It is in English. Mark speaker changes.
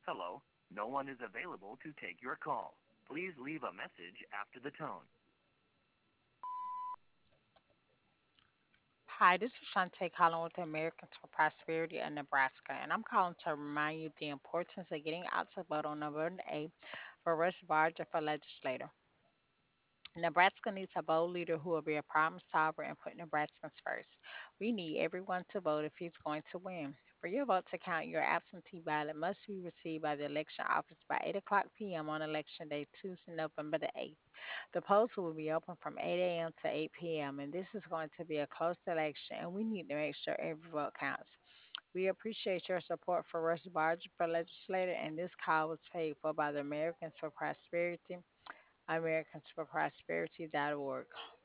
Speaker 1: Hello, no one is available to take your call. Please leave a message after the tone.
Speaker 2: Hi, this is Shantae calling with the Americans for Prosperity in Nebraska, and I'm calling to remind you the importance of getting out to vote on November 8th for Rush Barger for legislator. Nebraska needs a bold leader who will be a problem solver and put Nebraskans first. We need everyone to vote if he's going to win. For your vote to count, your absentee ballot must be received by the election office by 8 o'clock p.m. on Election Day, Tuesday, November the 8th. The polls will be open from 8 a.m. to 8 p.m., and this is going to be a close election, and we need to make sure every vote counts. We appreciate your support for Rush Barger for legislator, and this call was paid for by the Americans for Prosperity, americansforprosperity.org.